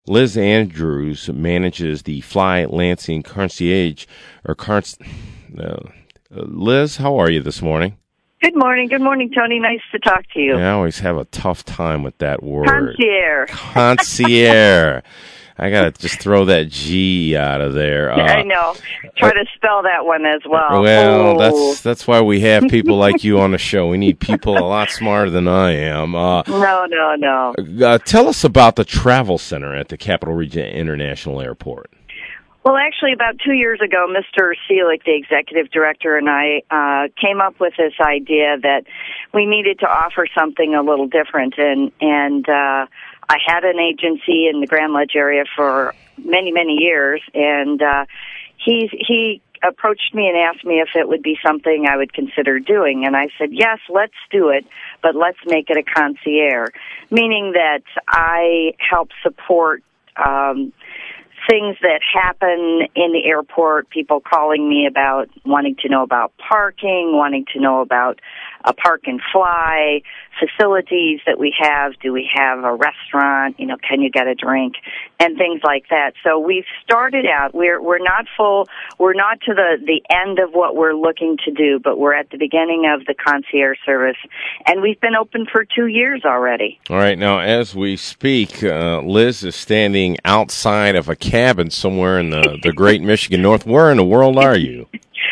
Liz Andrews manages the Fly Lansing Concierge, Liz, how are you this morning? Good morning. Good morning, Tony. Nice to talk to you. I always have a tough time with that word. Concierge. Concierge. I got to just throw that G out of there. I know. Try to spell that one as well. Well, that's why we have people like you on the show. We need people a lot smarter than I am. No. Tell us about the travel center at the Capital Region International Airport. Well, actually, about 2 years ago, Mr. Seelig, the executive director, and I came up with this idea that we needed to offer something a little different. And I had an agency in the Grand Ledge area for many, many years, and he approached me and asked me if it would be something I would consider doing. And I said, yes, let's do it, but let's make it a concierge, meaning that I help support things that happen in the airport, people calling me about wanting to know about parking, wanting to know about a park and fly, facilities that we have. Do we have a restaurant? Can you get a drink? And things like that. So we've started out, we're not full, we're not to the end of what we're looking to do, but we're at the beginning of the concierge service. And we've been open for 2 years already. All right. Now, as we speak, Liz is standing outside of a cabin somewhere in the Great Michigan North. Where in the world are you?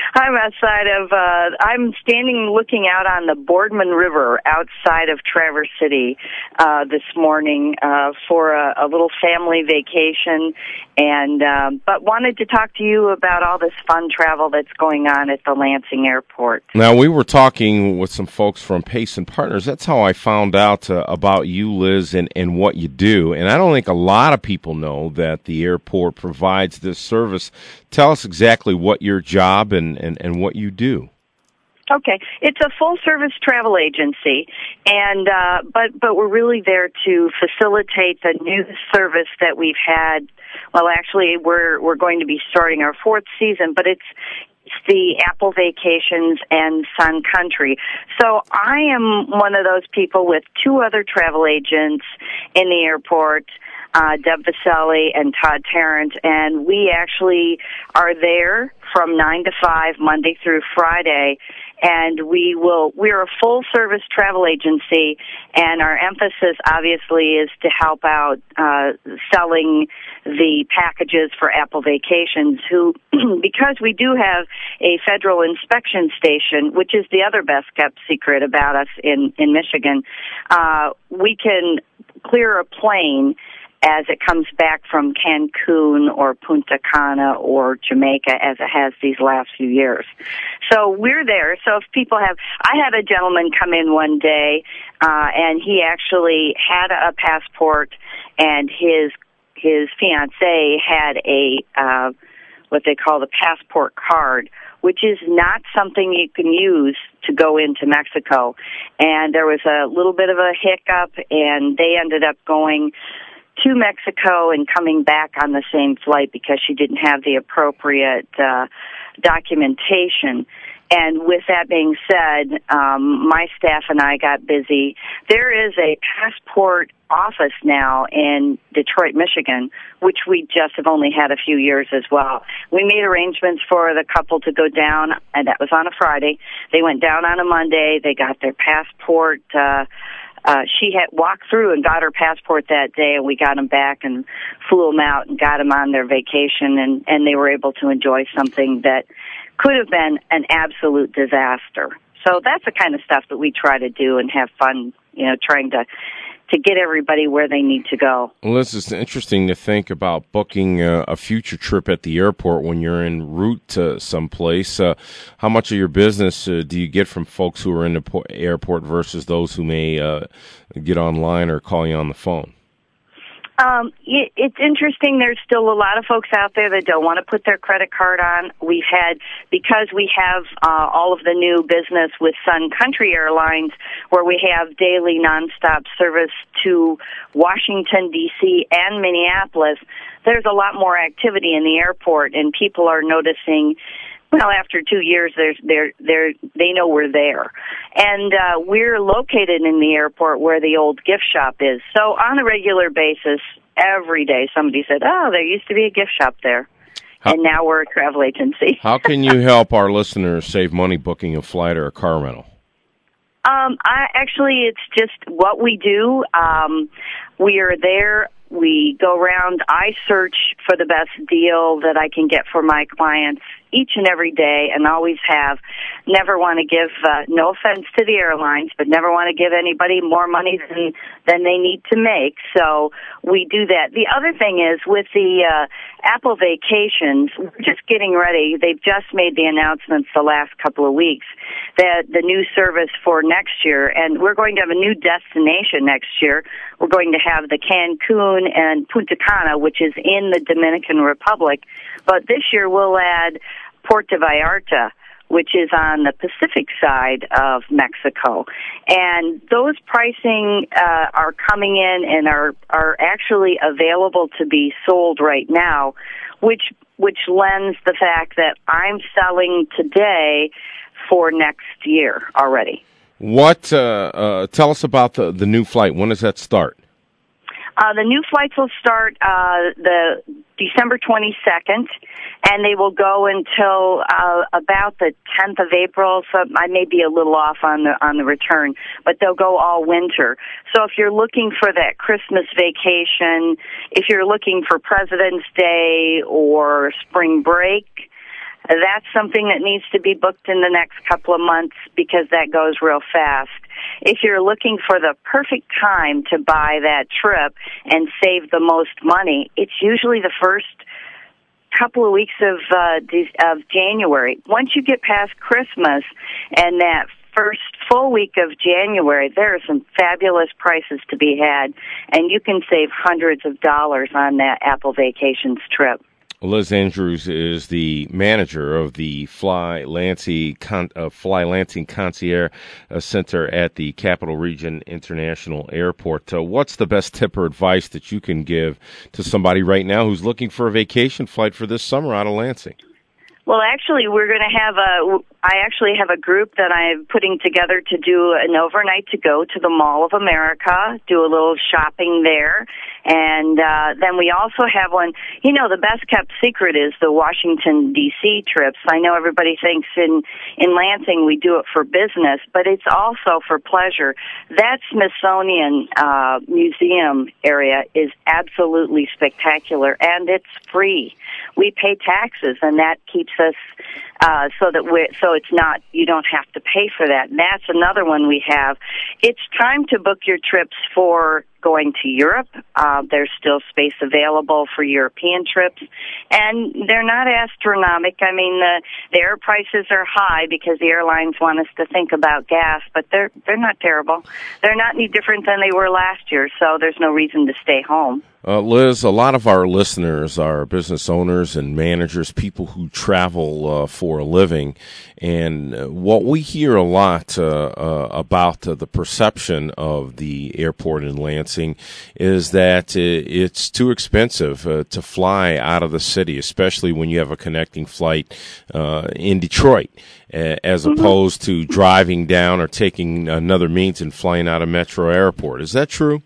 I'm standing looking out on the Boardman River outside of Traverse City this morning for a little family vacation, but wanted to talk to you about all this fun travel that's going on at the Lansing Airport. Now, we were talking with some folks from Pace and Partners. That's how I found out about you, Liz, and what you do. And I don't think a lot of people know that the airport provides this service. Tell us exactly what your job and what you do. Okay, it's a full-service travel agency, and but we're really there to facilitate the new service that we've had. Well, actually, we're going to be starting our 4th season, but it's the Apple Vacations and Sun Country. So I am one of those people with 2 other travel agents in the airport, Deb Vaselli and Todd Tarrant, and we actually are there from 9 to 5, Monday through Friday, and we're a full-service travel agency, and our emphasis, obviously, is to help out selling the packages for Apple Vacations, because we do have a federal inspection station, which is the other best-kept secret about us in Michigan, we can clear a plane as it comes back from Cancun or Punta Cana or Jamaica, as it has these last few years. So we're there. So if people I had a gentleman come in one day, and he actually had a passport, and his fiancée had what they call the passport card, which is not something you can use to go into Mexico. And there was a little bit of a hiccup, and they ended up going to Mexico and coming back on the same flight because she didn't have the appropriate documentation. And with that being said, my staff and I got busy. There is a passport office now in Detroit, Michigan, which we just have only had a few years as well. We made arrangements for the couple to go down, and that was on a Friday. They went down on a Monday. They got their passport. She had walked through and got her passport that day, and we got them back and flew them out and got them on their vacation, and they were able to enjoy something that could have been an absolute disaster. So that's the kind of stuff that we try to do and have fun, trying to get everybody where they need to go. Well, this is interesting to think about booking a future trip at the airport when you're en route to someplace. How much of your business do you get from folks who are in the airport versus those who may get online or call you on the phone? It's interesting. There's still a lot of folks out there that don't want to put their credit card on. Because we have all of the new business with Sun Country Airlines, where we have daily nonstop service to Washington, D.C. and Minneapolis, there's a lot more activity in the airport, and people are noticing Well, after 2 years, they know we're there. And we're located in the airport where the old gift shop is. So on a regular basis, every day somebody said, oh, there used to be a gift shop there. And now we're a travel agency. How can you help our listeners save money booking a flight or a car rental? It's just what we do. We are there. We go around. I search for the best deal that I can get for my clients each and every day, and always have. Never want to give, no offense to the airlines, but never want to give anybody more money than they need to make. So we do that. The other thing is with the Apple Vacations, we're just getting ready. They've just made the announcements the last couple of weeks that the new service for next year, and we're going to have a new destination next year. We're going to have the Cancun and Punta Cana, which is in the Dominican Republic. But this year we'll add Puerto Vallarta, which is on the Pacific side of Mexico. And those pricing are coming in and are actually available to be sold right now, which lends the fact that I'm selling today for next year already. What? Tell us about the new flight. When does that start? The new flights will start the December 22nd, and they will go until about the 10th of April. So I may be a little off on the return, but they'll go all winter. So if you're looking for that Christmas vacation, if you're looking for President's Day or spring break, that's something that needs to be booked in the next couple of months because that goes real fast. If you're looking for the perfect time to buy that trip and save the most money, it's usually the first couple of weeks of January. Once you get past Christmas and that first full week of January, there are some fabulous prices to be had, and you can save hundreds of dollars on that Apple Vacations trip. Liz Andrews is the manager of the Fly Lansing Concierge Center at the Capital Region International Airport. What's the best tip or advice that you can give to somebody right now who's looking for a vacation flight for this summer out of Lansing? Well, actually, we're going to have I actually have a group that I'm putting together to do an overnight to go to the Mall of America, do a little shopping there. And then we also have one, the best kept secret is the Washington, D.C. trips. I know everybody thinks in Lansing we do it for business, but it's also for pleasure. That Smithsonian Museum area is absolutely spectacular, and it's free. We pay taxes, and that keeps us so it's not, you don't have to pay for that. And that's another one we have. It's time to book your trips for going to Europe. There's still space available for European trips, and they're not astronomical. I mean, the air prices are high because the airlines want us to think about gas, but they're not terrible. They're not any different than they were last year, so there's no reason to stay home. Liz, a lot of our listeners are business owners and managers, people who travel for a living. And what we hear a lot about the perception of the airport in Lansing is that it's too expensive to fly out of the city, especially when you have a connecting flight in Detroit, as opposed to driving down or taking another means and flying out of Metro Airport. Is that true?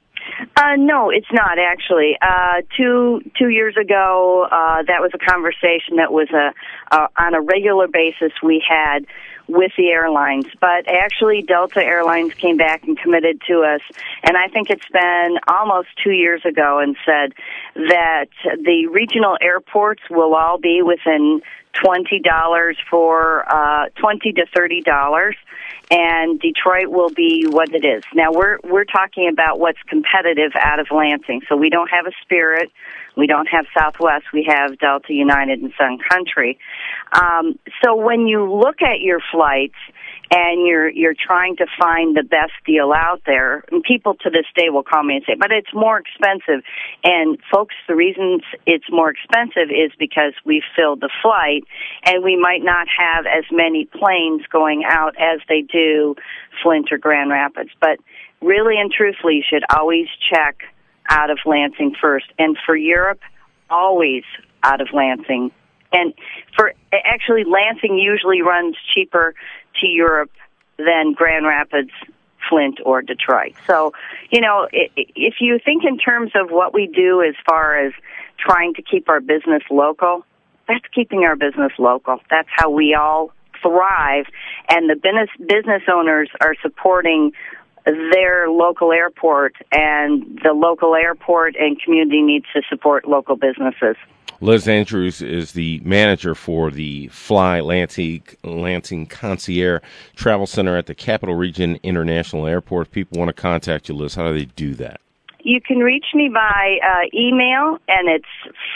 No, it's not actually. 2 years ago, that was a conversation that was on a regular basis we had with the airlines. But actually, Delta Airlines came back and committed to us, and I think it's been almost 2 years ago, and said that the regional airports will all be within $20 for $20 to $30. And Detroit will be what it is. Now we're talking about what's competitive out of Lansing. So we don't have a Spirit, we don't have Southwest, we have Delta, United, and Sun Country. So when you look at your flights and you're trying to find the best deal out there, and people to this day will call me and say, but it's more expensive. And folks, the reason it's more expensive is because we filled the flight, and we might not have as many planes going out as they do Flint or Grand Rapids. But really and truthfully, you should always check out of Lansing first. And for Europe, always out of Lansing And actually, Lansing usually runs cheaper to Europe than Grand Rapids, Flint, or Detroit. So, if you think in terms of what we do as far as trying to keep our business local, that's keeping our business local. That's how we all thrive, and the business owners are supporting their local airport, and the local airport and community needs to support local businesses. Liz Andrews is the manager for the Fly Lansing Concierge Travel Center at the Capital Region International Airport. If people want to contact you, Liz, how do they do that? You can reach me by email, and it's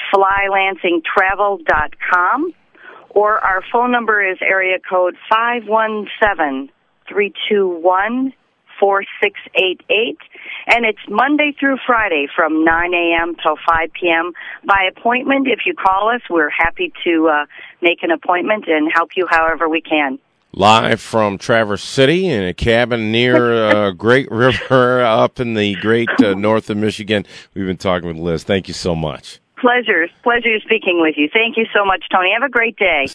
flylansingtravel.com, or our phone number is area code 517-321-4688, and it's Monday through Friday from 9 a.m. till 5 p.m. by appointment. If you call us, we're happy to make an appointment and help you however we can. Live from Traverse City in a cabin near Great River up in the great north of Michigan. We've been talking with Liz. Thank you so much. Pleasure speaking with you. Thank you so much, Tony. Have a great day.